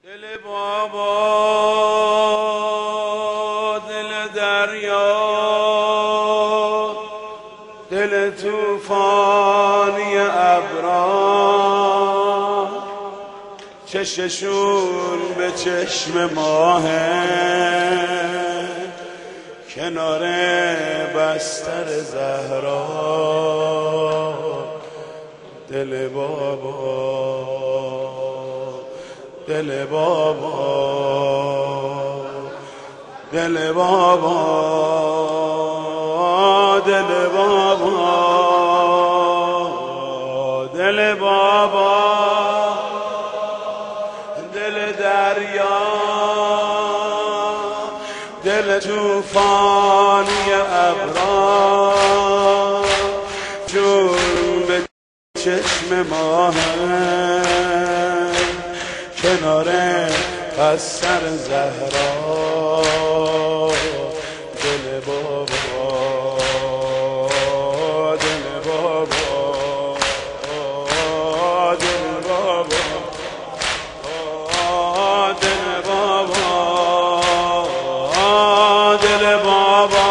دل بابا دل دریا، دل توفانی ابرا، چششون به چشم ماهه، کنار بستر زهرا. دل بابا دل بابا دل بابا دل بابا دل بابا، دل دریا، دل توفانی ابرا، جون به چشم ماهه، کنار بستر زهرا. دل بابا دل بابا دل بابا دل بابا دل بابا،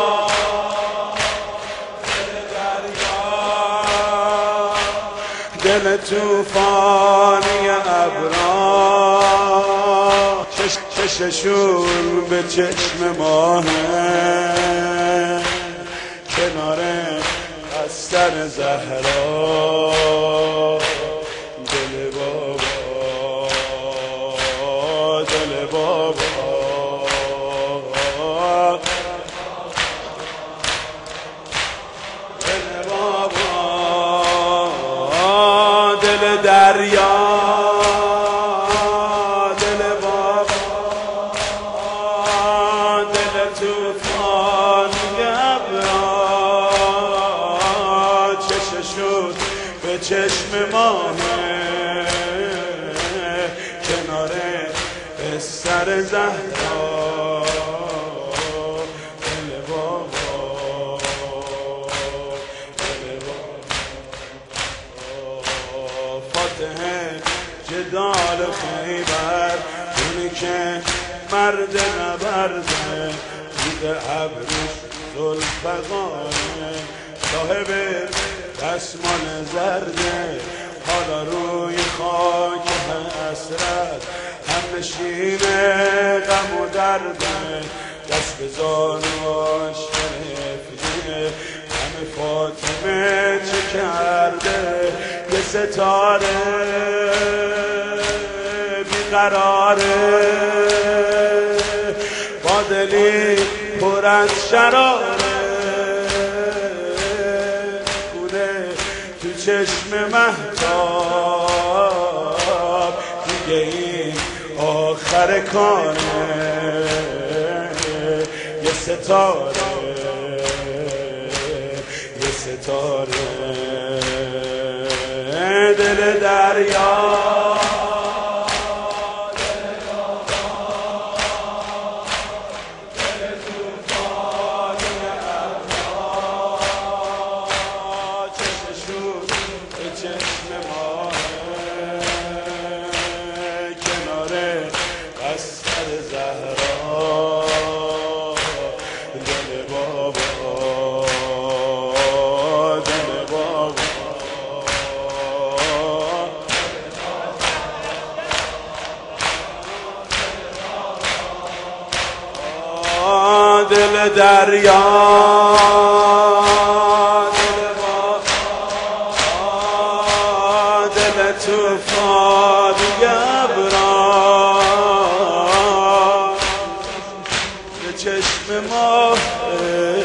دل دریا، دل توفانی ابرا، چششون به چشم ماهه، کنار بستر زهرا. دل بابا دل بابا دل بابا، دل دریا، دل بابا، دل توفانی ابرا، چششون به چشم ماهه، کنار بستر زهرا. دل بابا دل بابا، فاتحه جدال خیبر، اونی که مرد نبرده، بود ابروش ذوالفقاره، صاحب دستمال زرده، حالا روی خاک حسرت هم نشینه غم و درده، دست به زانواش گرفته، همه فاطمه چه کرده، یه ستاره بیقراره، با دلی پر از شراره، کنه تو چشم مهتاب، دیگه این آخر کاره، یه ستاره یه ستاره، دل دریا، دل دریا، دل بابا، دل توفانی ابرا، به چشم ماهه،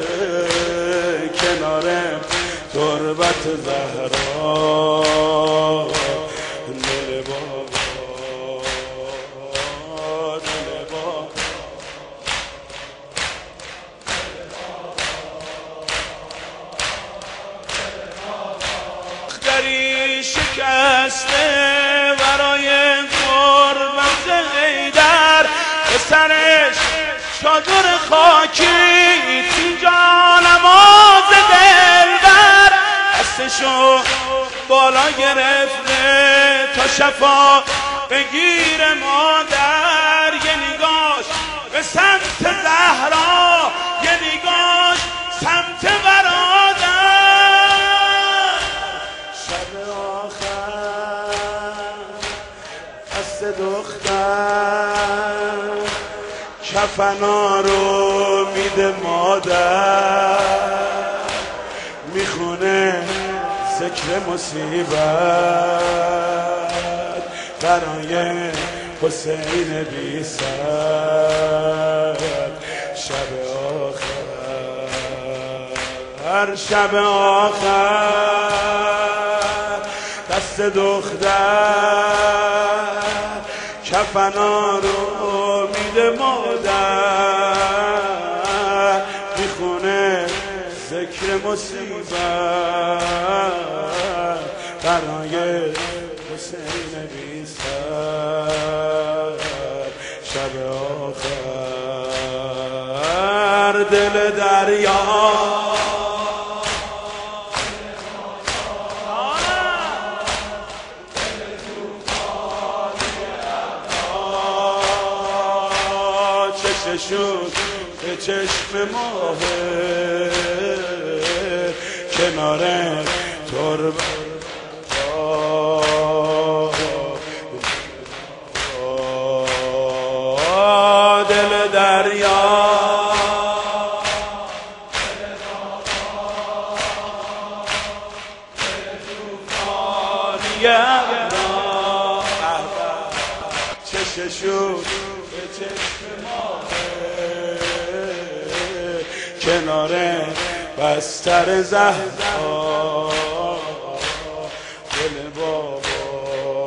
کنار تربت زهرا. دل بابا دل بابا، شکسته برای غربت حیدر، به سرش چادر خاکی، اینجا نماز دلبر، دستشو بالا گرفته تا شفا بگیر مادر، یه نگاش به سمت زهرا، یه نگاش سمت برادر. شب آخر دست دختر کفنا رو میده مادر، میخونه ذکر مصیبت برای حسین بی سر. شب آخر، شب آخر دست دختر کفنا رو میده مادر، میخونه ذکر مصیبت برای حسین بی سر. شب آخر دل دریا شد به چشم ماهه کنار تربه دل دریا. چه شد به چشم کنار بستر زهرا. دل بابا،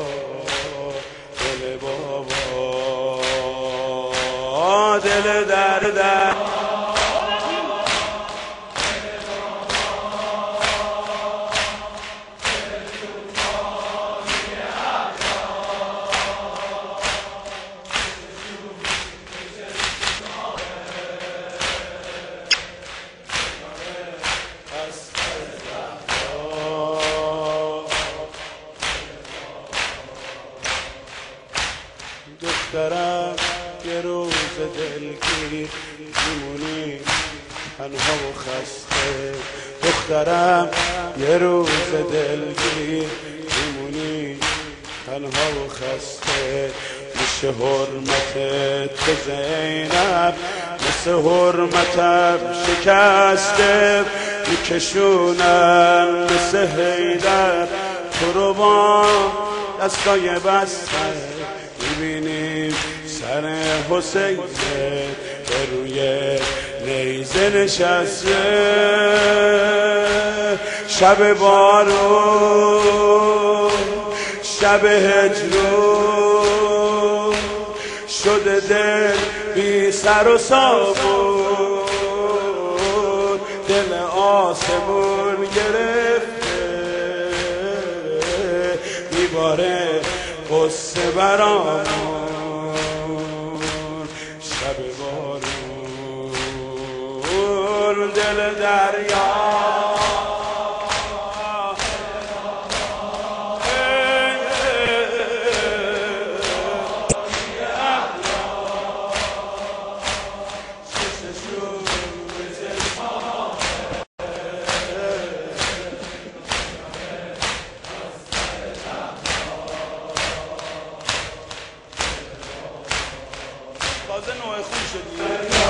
دل بابا، دل در دخترم یه روز دلگیر میمونی تنها و خسته. دخترم یه روز دلگیر میمونی تنها و خسته. میشه حرمت تو زینب مثل حرمتم شکسته. میکشونم مثل حیدر تو رو با دستای بسته. میبینیم سر حسین به روی نیزه نشسته. شب بارون، شب هجرون شده دل بی سر و سامون. دل آسمون گرفته میباره قصه برامون. شب بارون، دل دریا. تازه نوع خون شدی